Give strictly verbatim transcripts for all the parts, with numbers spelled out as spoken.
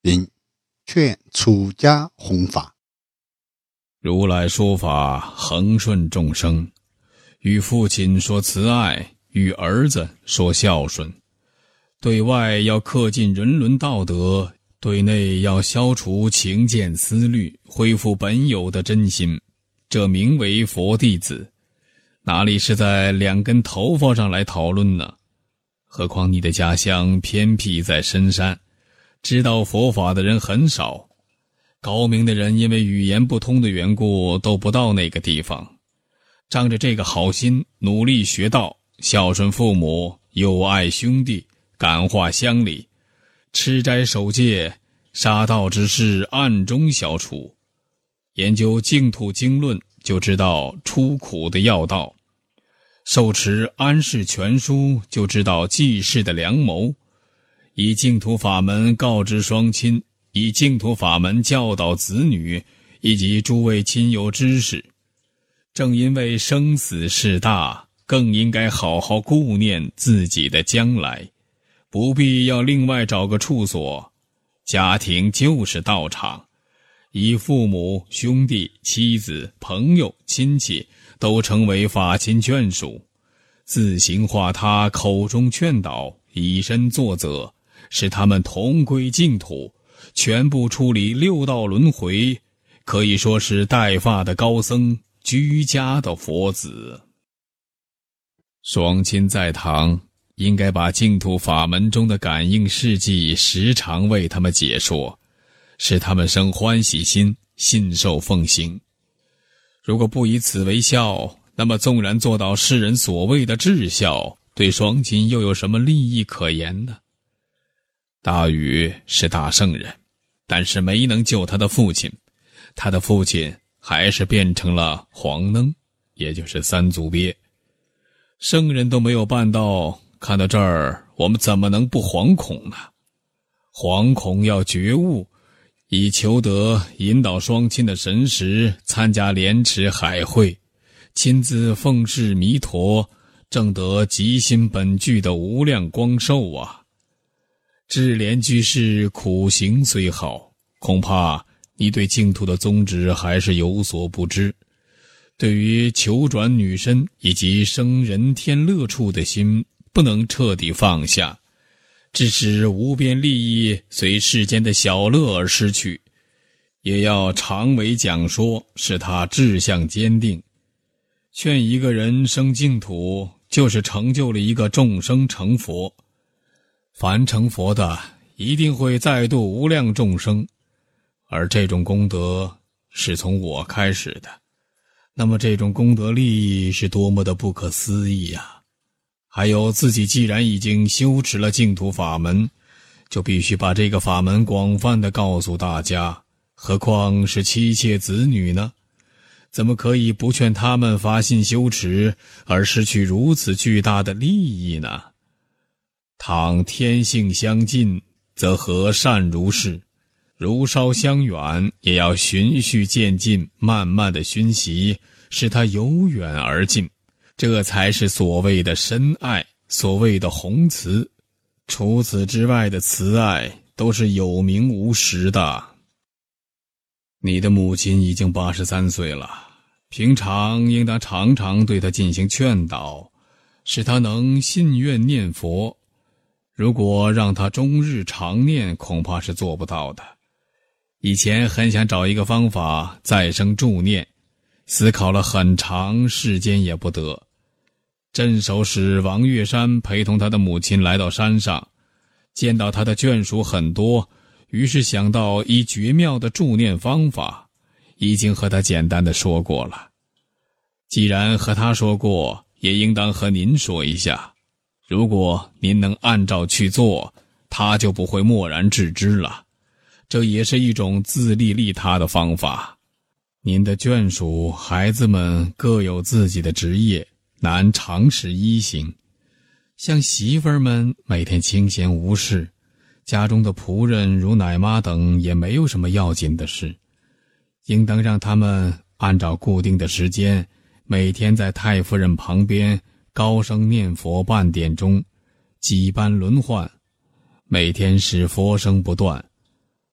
并劝出家弘法。 如来说法恒顺众生，与父亲说慈爱，与儿子说孝顺。对外要恪尽人伦道德，对内要消除情见思虑，恢复本有的真心，这名为佛弟子。哪里是在两根头发上来讨论呢？何况你的家乡偏僻在深山，知道佛法的人很少，高明的人因为语言不通的缘故都不到那个地方。仗着这个好心，努力学道，孝顺父母，友爱兄弟，感化乡里，吃斋守戒，杀盗之事暗中消除。研究净土经论，就知道出苦的要道；受持安世全书，就知道济世的良谋。以净土法门告知双亲，以净土法门教导子女，以及诸位亲友知识。正因为生死事大，更应该好好顾念自己的将来，不必要另外找个处所。家庭就是道场，以父母、兄弟、妻子、朋友、亲戚都成为法亲眷属，自行化他口中劝导，以身作则，使他们同归净土，全部处理六道轮回，可以说是带发的高僧，居家的佛子。双亲在堂，应该把净土法门中的感应事迹时常为他们解说，使他们生欢喜心，信受奉行。如果不以此为孝，那么纵然做到世人所谓的至孝，对双亲又有什么利益可言呢？大禹是大圣人，但是没能救他的父亲，他的父亲还是变成了黄能，也就是三足鳖。圣人都没有办到，看到这儿，我们怎么能不惶恐呢？惶恐要觉悟，以求得引导双亲的神识，参加莲池海会，亲自奉事弥陀，证得极心本具的无量光寿啊！智莲居士苦行虽好，恐怕你对净土的宗旨还是有所不知。对于求转女身以及生人天乐处的心，不能彻底放下，致使无边利益随世间的小乐而失去，也要常为讲说，使他志向坚定。劝一个人生净土，就是成就了一个众生成佛。凡成佛的，一定会再度无量众生，而这种功德是从我开始的。那么这种功德利益是多么的不可思议啊！还有自己既然已经修持了净土法门，就必须把这个法门广泛地告诉大家，何况是妻妾子女呢？怎么可以不劝他们发心修持，而失去如此巨大的利益呢？倘天性相近，则何善如是？如烧香远，也要循序渐进，慢慢的熏习，使它由远而近，这才是所谓的深爱，所谓的宏慈。除此之外的慈爱，都是有名无实的。你的母亲已经八十三岁了，平常应当常常对她进行劝导，使她能信愿念佛。如果让她终日常念，恐怕是做不到的。以前很想找一个方法再生助念，思考了很长时间也不得。镇守使王月山陪同他的母亲来到山上，见到他的眷属很多，于是想到一绝妙的助念方法，已经和他简单的说过了。既然和他说过，也应当和您说一下。如果您能按照去做，他就不会默然置之了。这也是一种自利利他的方法。您的眷属孩子们各有自己的职业，难常时依行。像媳妇儿们每天清闲无事，家中的仆人如奶妈等也没有什么要紧的事，应当让他们按照固定的时间，每天在太夫人旁边高声念佛半点钟，几班轮换，每天使佛声不断。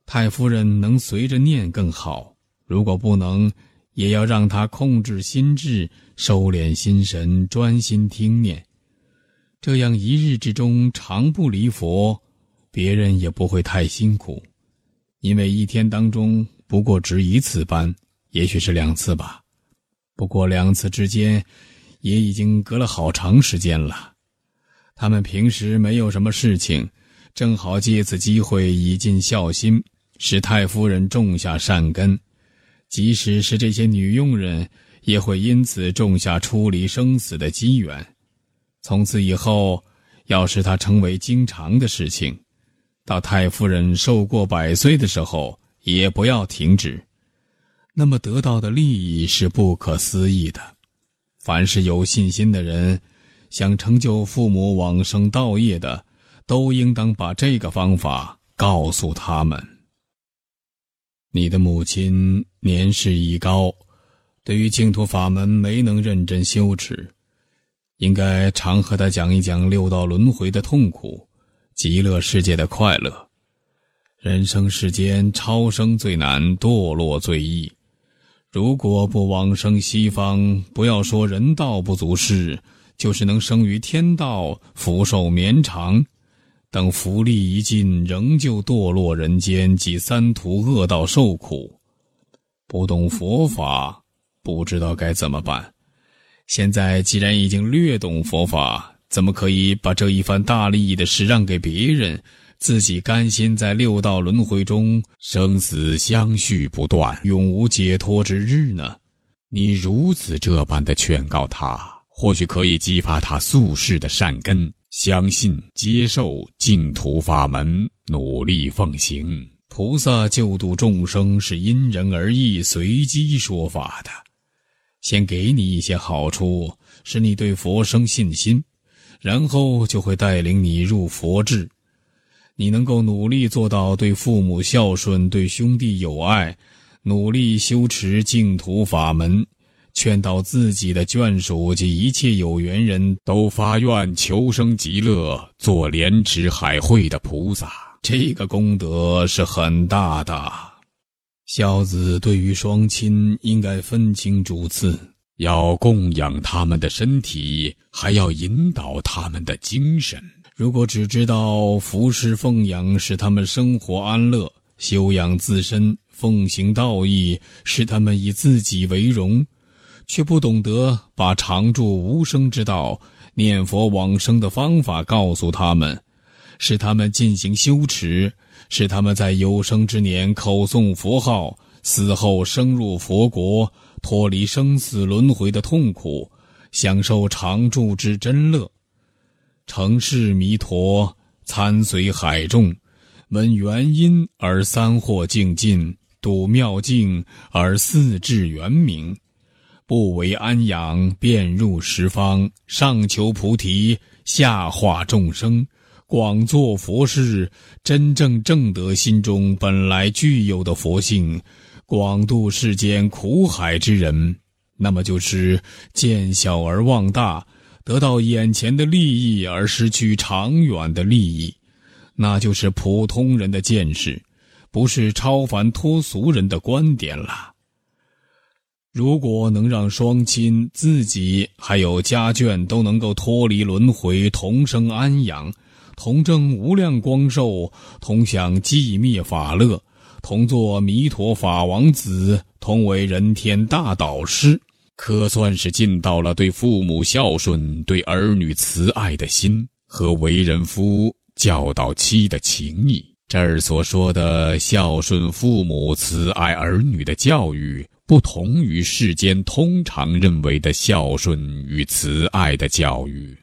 太夫人能随着念更好，如果不能，也要让她控制心智，收敛心神，专心听念。这样一日之中常不离佛，别人也不会太辛苦，因为一天当中不过值一次班，也许是两次吧。不过两次之间也已经隔了好长时间了。他们平时没有什么事情，正好借此机会以尽孝心，使太夫人种下善根。即使是这些女佣人，也会因此种下出离生死的机缘。从此以后，要使它成为经常的事情，到太夫人寿过百岁的时候，也不要停止。那么得到的利益是不可思议的。凡是有信心的人，想成就父母往生道业的，都应当把这个方法告诉他们。你的母亲年事已高，对于净土法门没能认真修持，应该常和她讲一讲六道轮回的痛苦，极乐世界的快乐。人生世间，超生最难，堕落最易。如果不往生西方，不要说人道不足事，就是能生于天道，福寿绵长。等福利一尽，仍旧堕落人间及三途恶道受苦。不懂佛法，不知道该怎么办。现在既然已经略懂佛法，怎么可以把这一番大利益的事让给别人，自己甘心在六道轮回中生死相续不断，永无解脱之日呢？你如此这般的劝告他，或许可以激发他宿世的善根，相信接受净土法门，努力奉行。菩萨救度众生是因人而异，随机说法的。先给你一些好处，使你对佛生信心，然后就会带领你入佛智。你能够努力做到对父母孝顺，对兄弟友爱，努力修持净土法门，劝导自己的眷属及一切有缘人都发愿求生极乐，做莲池海会的菩萨，这个功德是很大的。孝子对于双亲应该分清主次，要供养他们的身体，还要引导他们的精神。如果只知道服侍奉养使他们生活安乐，修养自身，奉行道义使他们以自己为荣，却不懂得把常住无生之道、念佛往生的方法告诉他们，使他们进行修持，使他们在有生之年口诵佛号，死后升入佛国，脱离生死轮回的痛苦，享受常住之真乐。承事弥陀，参随海众，闻原因而三惑净尽，睹妙境而四智圆明，不为安养，遍入十方，上求菩提，下化众生，广做佛事，真正正得心中本来具有的佛性，广度世间苦海之人，那么就是见小而忘大，得到眼前的利益而失去长远的利益，那就是普通人的见识，不是超凡脱俗人的观点了。如果能让双亲、自己还有家眷都能够脱离轮回，同生安养，同证无量光寿，同享寂灭法乐，同做弥陀法王子，同为人天大导师，可算是尽到了对父母孝顺、对儿女慈爱的心和为人夫教导妻的情谊。这儿所说的孝顺父母、慈爱儿女的教育，不同于世间通常认为的孝顺与慈爱的教育。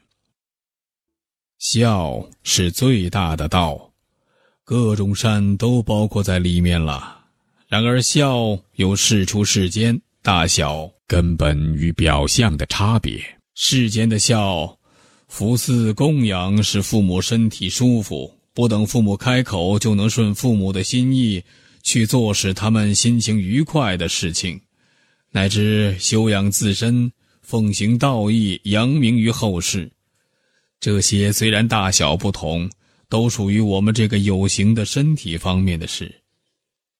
孝是最大的道，各种善都包括在里面了。然而孝有事出世间、大小、根本与表象的差别。世间的孝，福祀供养使父母身体舒服，不等父母开口就能顺父母的心意去做使他们心情愉快的事情，乃至修养自身，奉行道义，扬名于后世。这些虽然大小不同，都属于我们这个有形的身体方面的事。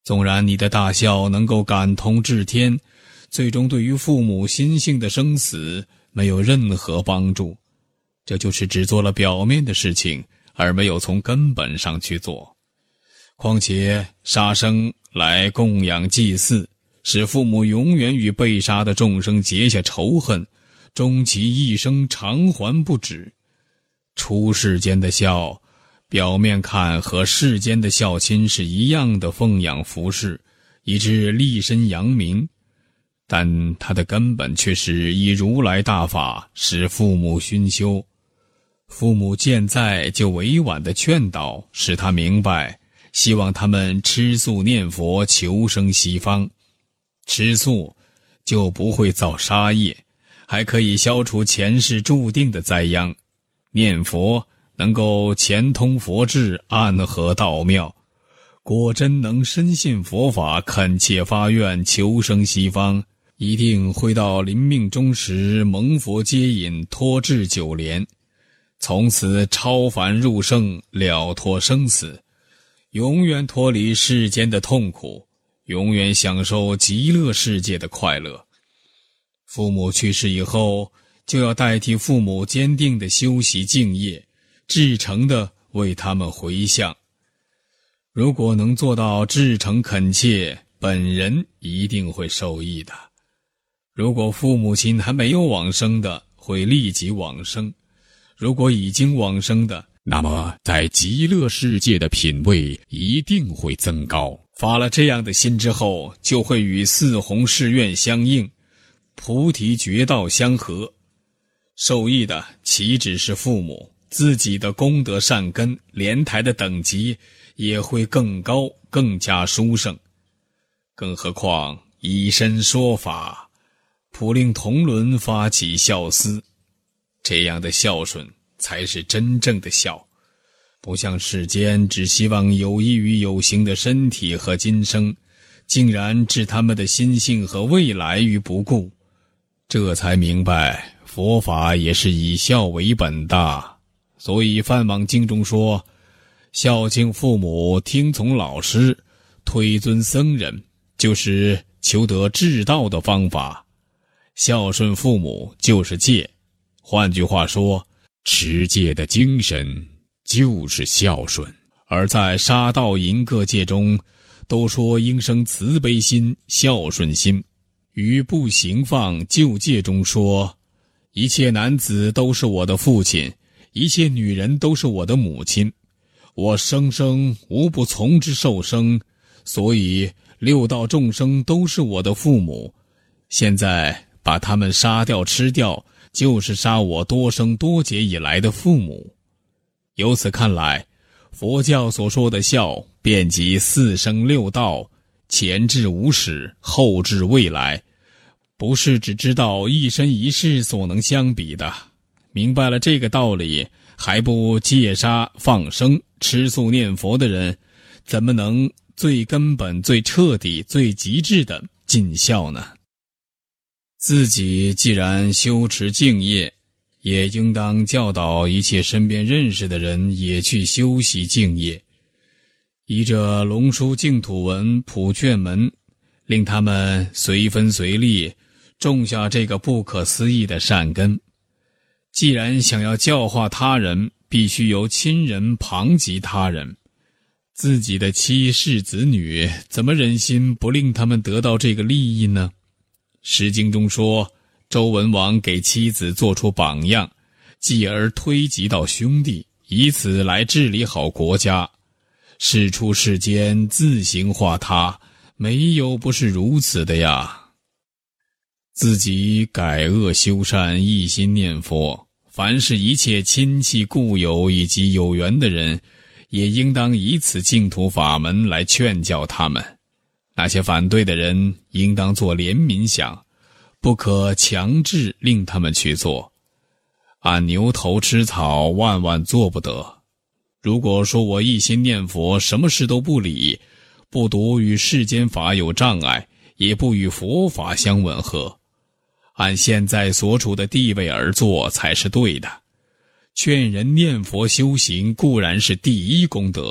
纵然你的大孝能够感通至天，最终对于父母心性的生死没有任何帮助，这就是只做了表面的事情，而没有从根本上去做。况且杀生来供养祭祀，使父母永远与被杀的众生结下仇恨，终其一生偿还不止。出世间的孝，表面看和世间的孝亲是一样的奉养服侍，以致立身扬名，但它的根本却是以如来大法使父母熏修。父母健在就委婉的劝导，使他明白，希望他们吃素念佛，求生西方。吃素就不会造杀业，还可以消除前世注定的灾殃。念佛能够前通佛智，暗合道妙，果真能深信佛法，恳切发愿求生西方，一定会到临命终时蒙佛接引，脱至九莲，从此超凡入圣，了脱生死，永远脱离世间的痛苦，永远享受极乐世界的快乐。父母去世以后，就要代替父母坚定的修习敬业，至诚的为他们回向。如果能做到至诚恳切，本人一定会受益的。如果父母亲还没有往生的，会立即往生；如果已经往生的， 那么在极乐世界的品位一定会增高。 发了这样的心之后，就会与四弘誓愿相应，菩提觉道相合。受益的岂止是父母，自己的功德善根，莲台的等级也会更高，更加殊胜。更何况以身说法，普令同伦发起孝思，这样的孝顺才是真正的孝，不像世间只希望有益于有形的身体和今生，竟然置他们的心性和未来于不顾。这才明白佛法也是以孝为本的。所以梵网经中说，孝敬父母，听从老师，推尊僧人，就是求得至道的方法。孝顺父母就是戒，换句话说，持戒的精神就是孝顺。而在杀盗淫各戒中，都说应生慈悲心、孝顺心。于不行放救戒中说，一切男子都是我的父亲，一切女人都是我的母亲，我生生无不从之受生，所以六道众生都是我的父母。现在把他们杀掉吃掉，就是杀我多生多劫以来的父母。由此看来，佛教所说的孝，遍及四生六道，前至无始，后至未来，不是只知道一生一世所能相比的。明白了这个道理，还不戒杀放生、吃素念佛的人，怎么能最根本、最彻底、最极致的尽孝呢？自己既然修持敬业，也应当教导一切身边认识的人也去修习敬业，依着龙书净土文普劝门，令他们随分随力种下这个不可思议的善根。既然想要教化他人，必须由亲人旁及他人，自己的妻室子女，怎么忍心不令他们得到这个利益呢？诗经中说，周文王给妻子做出榜样，继而推及到兄弟，以此来治理好国家。事出世间，自行化他，没有不是如此的呀。自己改恶修善，一心念佛，凡是一切亲戚故友以及有缘的人，也应当以此净土法门来劝教他们。那些反对的人，应当做怜悯想，不可强制令他们去做。按牛头吃草，万万做不得。如果说我一心念佛，什么事都不理，不独与世间法有障碍，也不与佛法相吻合，按现在所处的地位而做才是对的。劝人念佛修行固然是第一功德，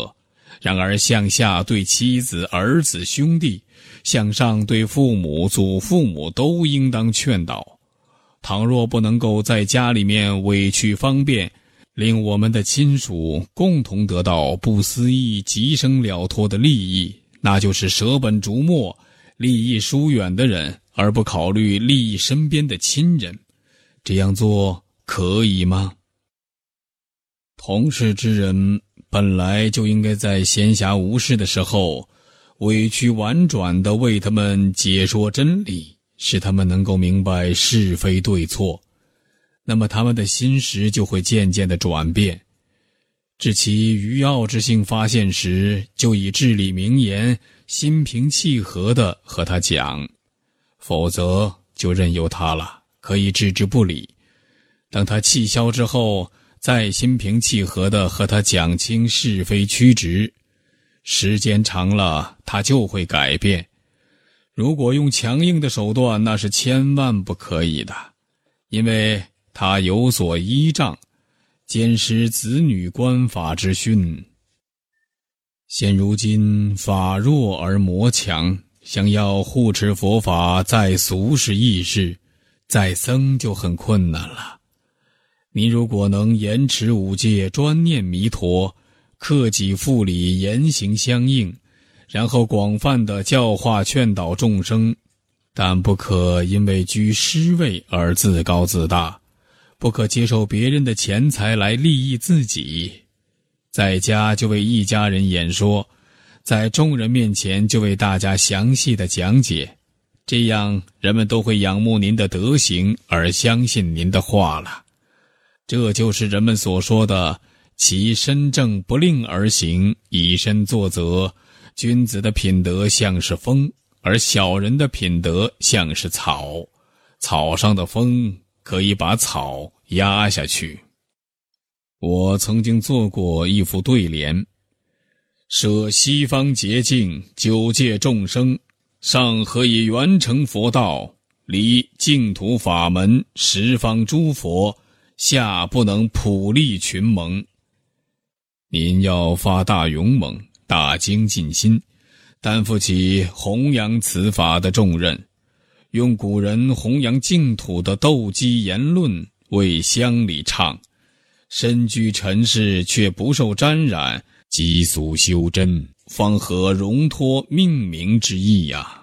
然而向下对妻子、儿子、兄弟，向上对父母、祖父母都应当劝导。倘若不能够在家里面委曲方便，令我们的亲属共同得到不思议、极生了脱的利益，那就是舍本逐末、利益疏远的人，而不考虑利益身边的亲人。这样做可以吗？同事之人本来就应该在闲暇无事的时候，委曲婉转地为他们解说真理，使他们能够明白是非对错，那么他们的心识就会渐渐地转变。至其余奥之性发现时，就以至理名言，心平气和地和他讲，否则就任由他了，可以置之不理。等他气消之后，再心平气和地和他讲清是非曲直，时间长了，他就会改变。如果用强硬的手段，那是千万不可以的，因为他有所依仗，兼施子女官法之训。现如今法弱而魔强，想要护持佛法，在俗是易事，在僧就很困难了。你如果能严持五戒，专念弥陀，克己复礼，言行相应，然后广泛地教化劝导众生，但不可因为居师位而自高自大，不可接受别人的钱财来利益自己。在家就为一家人演说，在众人面前就为大家详细的讲解，这样人们都会仰慕您的德行而相信您的话了。这就是人们所说的其身正不令而行，以身作则。君子的品德像是风，而小人的品德像是草，草上的风可以把草压下去。我曾经做过一副对联：舍西方捷径，九界众生，上何以圆成佛道？离净土法门，十方诸佛，下不能普利群蒙。您要发大勇猛，大精进心，担负起弘扬此法的重任，用古人弘扬净土的斗鸡言论为乡里唱，身居尘世却不受沾染，积俗修真，方合容脱命名之意呀、啊。